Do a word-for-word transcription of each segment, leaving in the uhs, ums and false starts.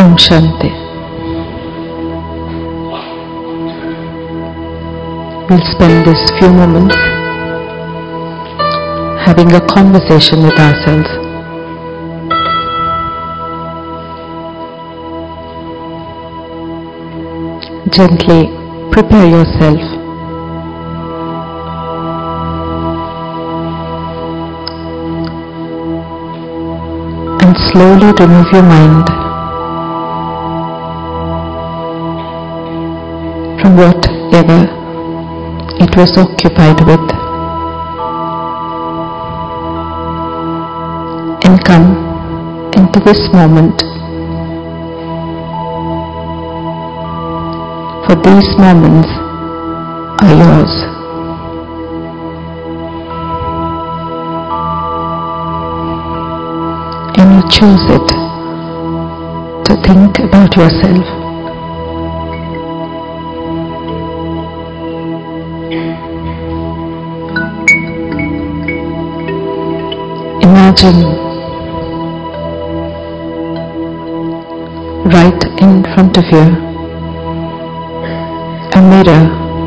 Om Shanti. We'll spend these few moments having a conversation with ourselves. Gently prepare yourself and slowly remove your mind from whatever it was occupied with and come into this moment. For these moments are yours. And you choose it to think about yourself. Imagine right in front of you a mirror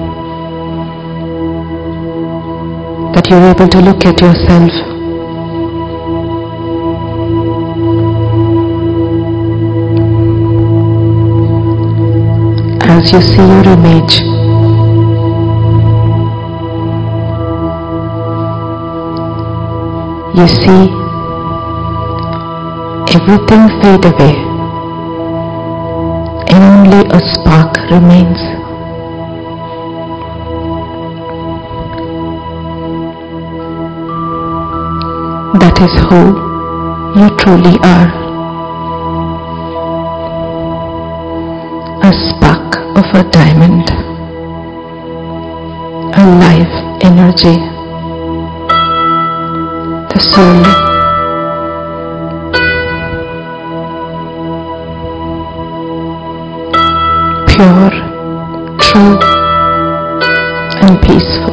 that you're able to look at yourself. As you see your image, you see everything fade away and only a spark remains. That is who you truly are. A spark of a diamond, a life energy, the soul. Pure, true, and peaceful.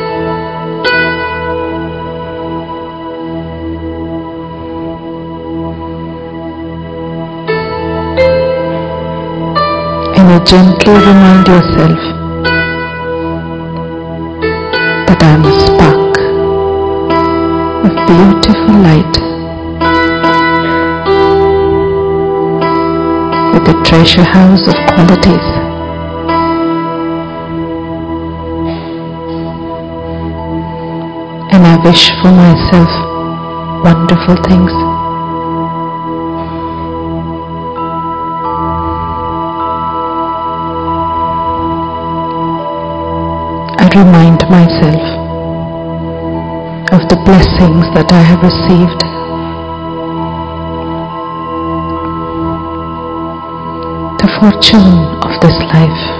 Gently remind yourself that I am a spark of beautiful light with a treasure house of qualities. And I wish for myself wonderful things. Remind myself of the blessings that I have received. The fortune of this life.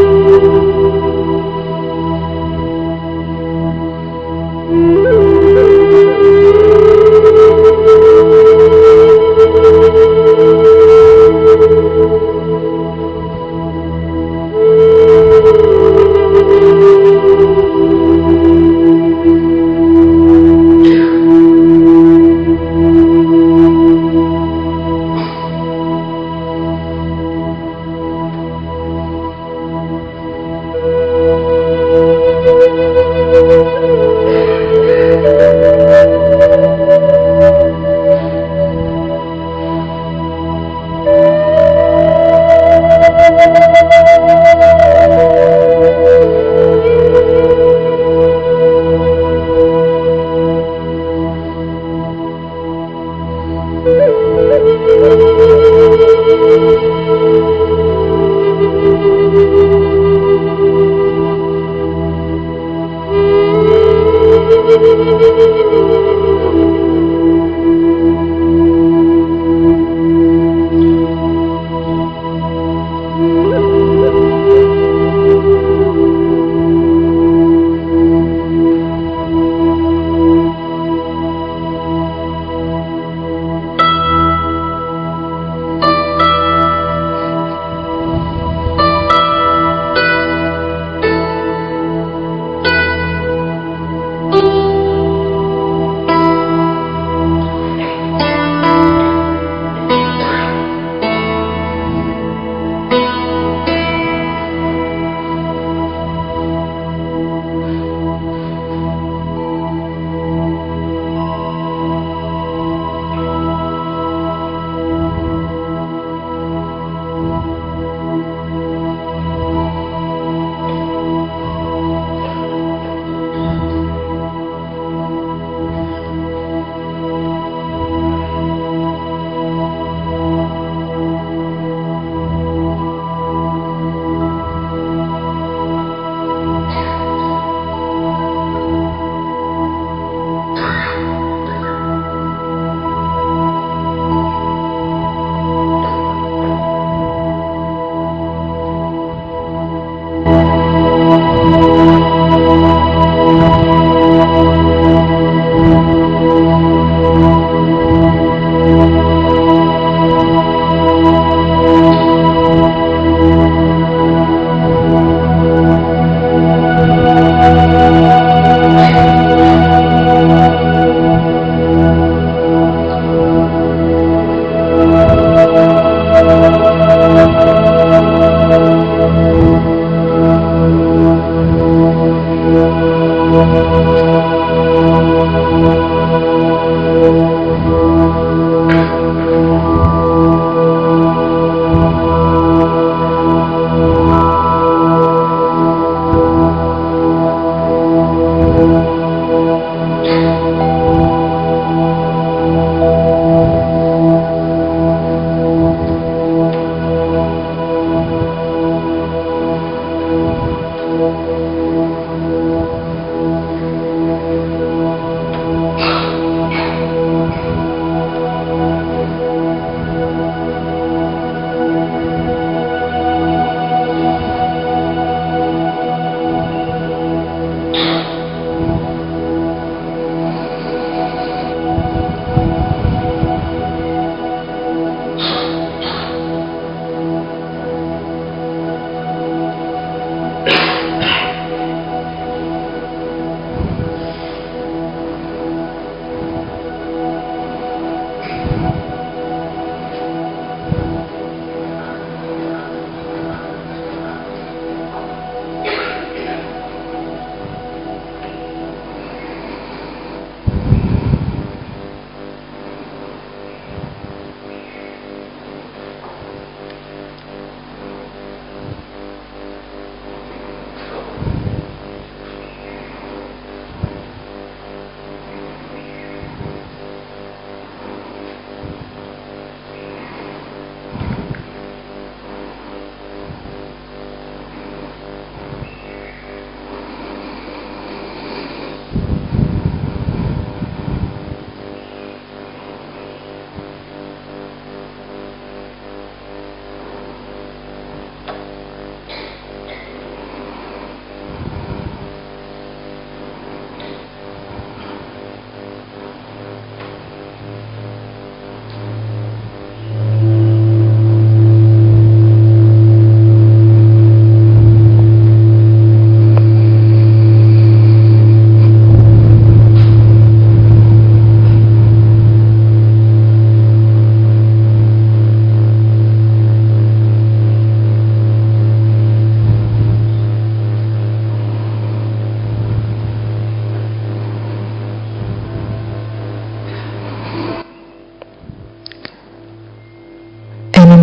Thank you.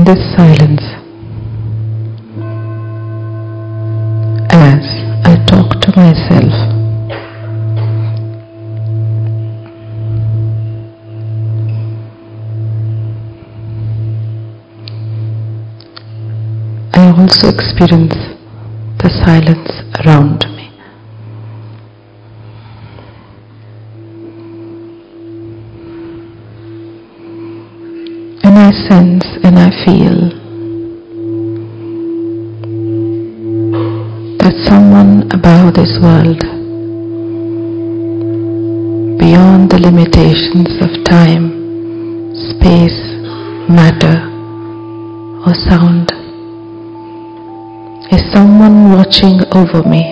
this silence as I talk to myself. I also experience the silence around me. And I sense and I feel that someone above this world, beyond the limitations of time, space, matter, or sound, is someone watching over me.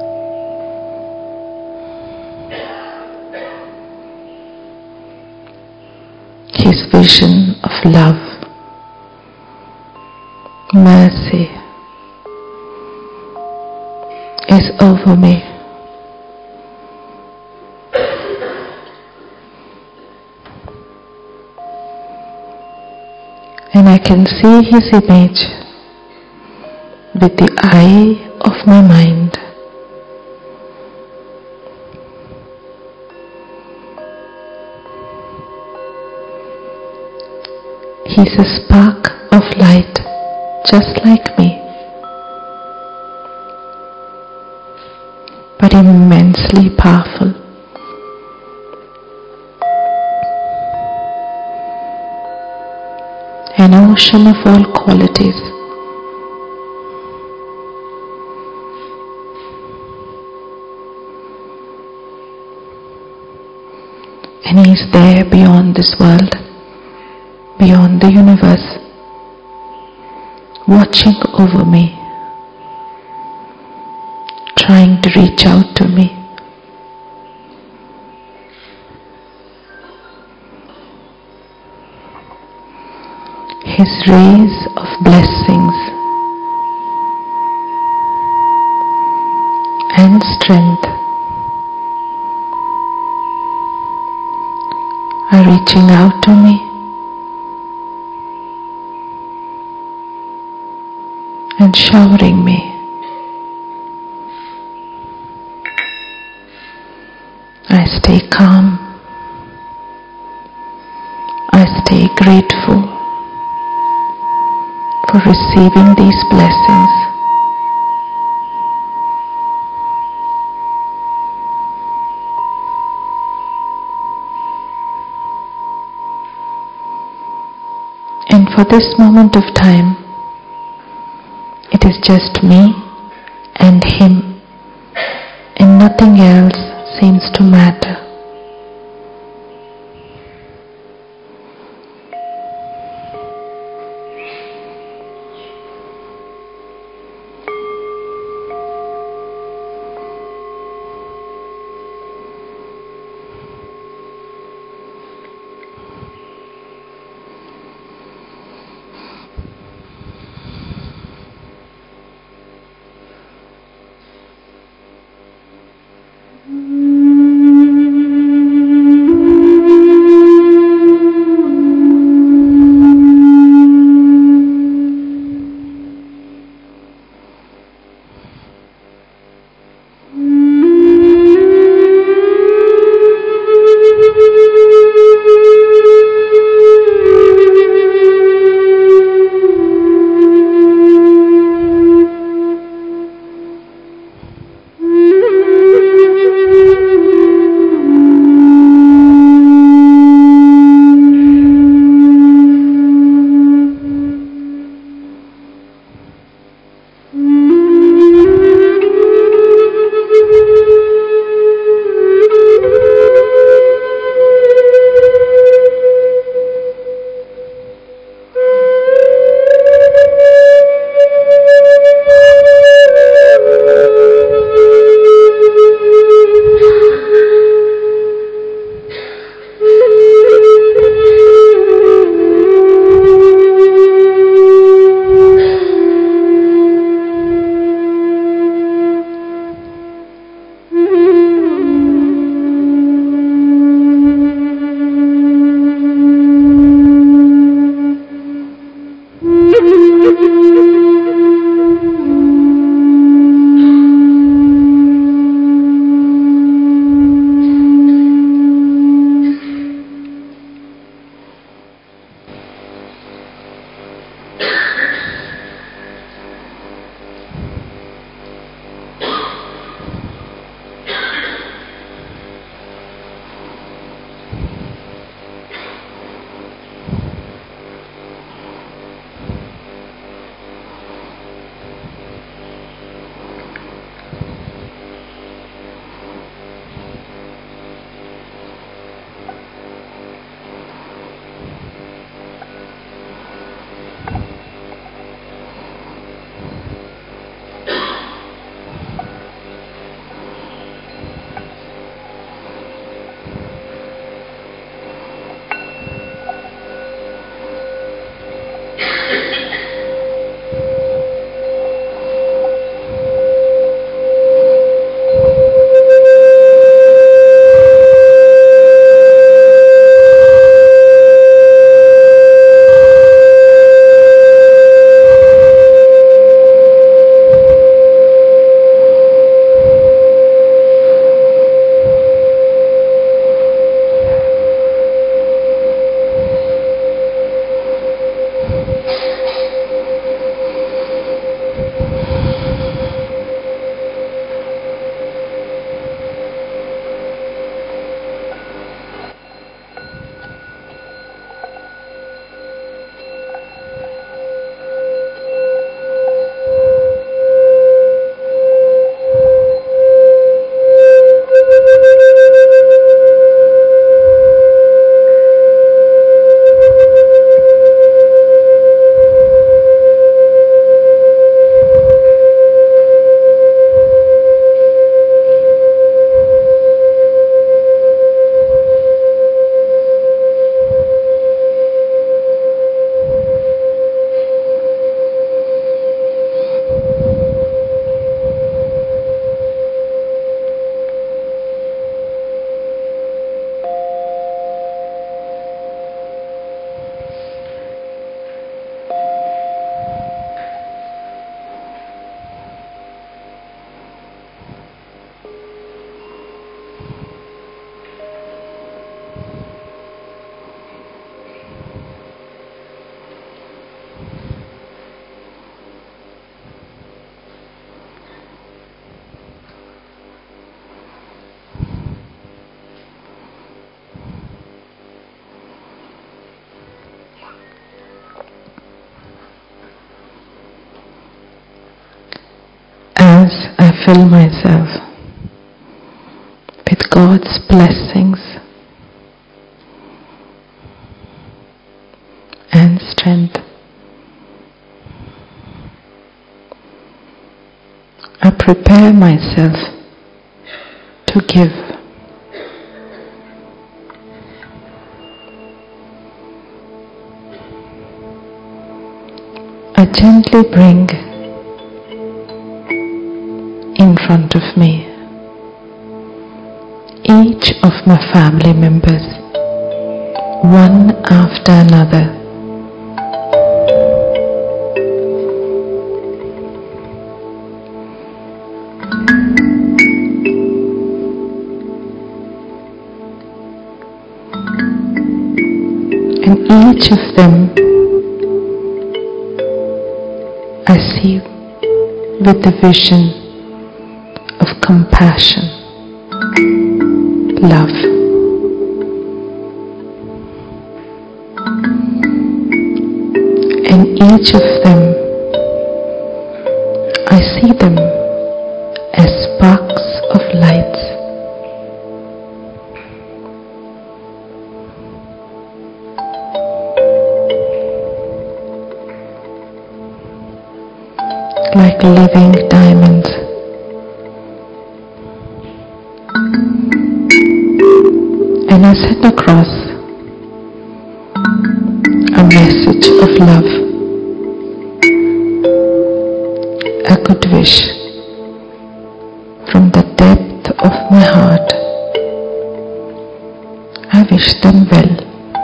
His vision of love, mercy is over me. And I can see his image with the eye of my mind. He's a spark of light, just like me, but immensely powerful. An ocean of all qualities. And he's there beyond this world, beyond the universe, watching over me, trying to reach out to me. His rays of blessings and strength are reaching out to me and showering me. I stay calm. I stay grateful for receiving these blessings. And for this moment of time, it is just me and him, and nothing else seems to matter. fill myself with God's blessings and strength. I prepare myself to give. I gently bring in front of me each of my family members, one after another. And each of them I see with the vision of compassion, love. And each of them, I see them as sparks of lights. Like living diamonds. And I send across a message of love, a good wish from the depth of my heart. I wish them well.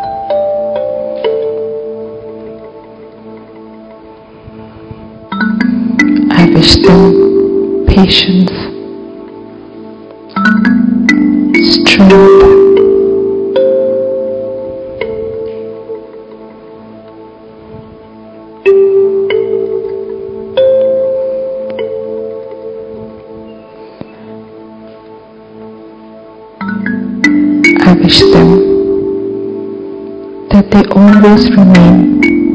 I wish them patience, strength, I wish them that they always remain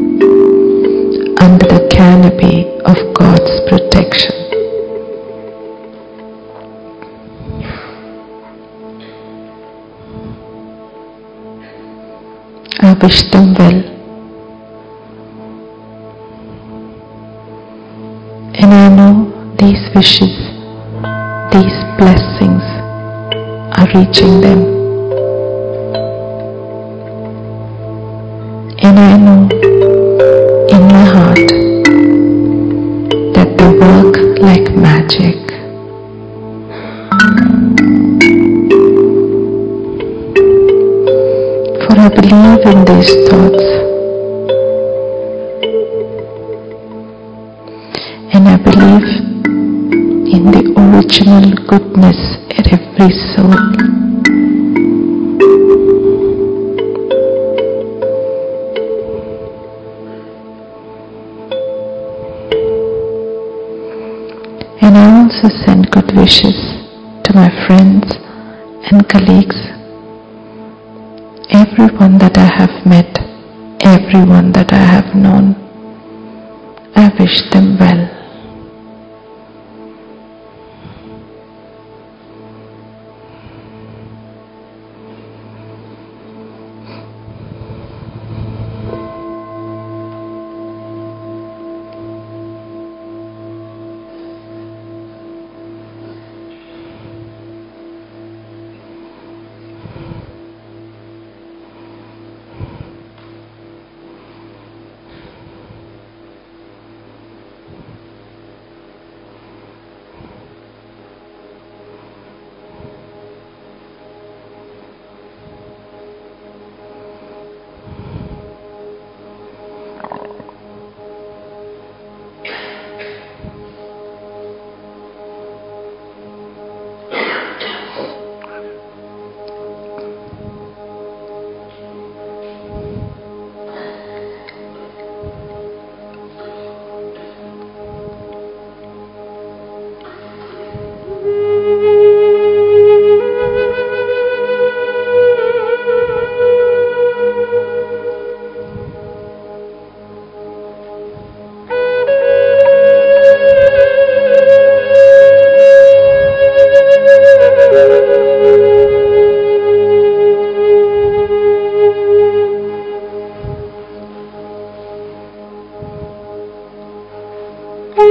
under the canopy of God's protection. I wish them well, and I know these wishes, these blessings are reaching them. And I know in my heart that they work like magic. For I believe in these thoughts, and I believe in the original goodness in every soul. And I also send good wishes to my friends and colleagues, everyone that I have met, everyone that I have known. I wish them well.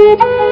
Thank you.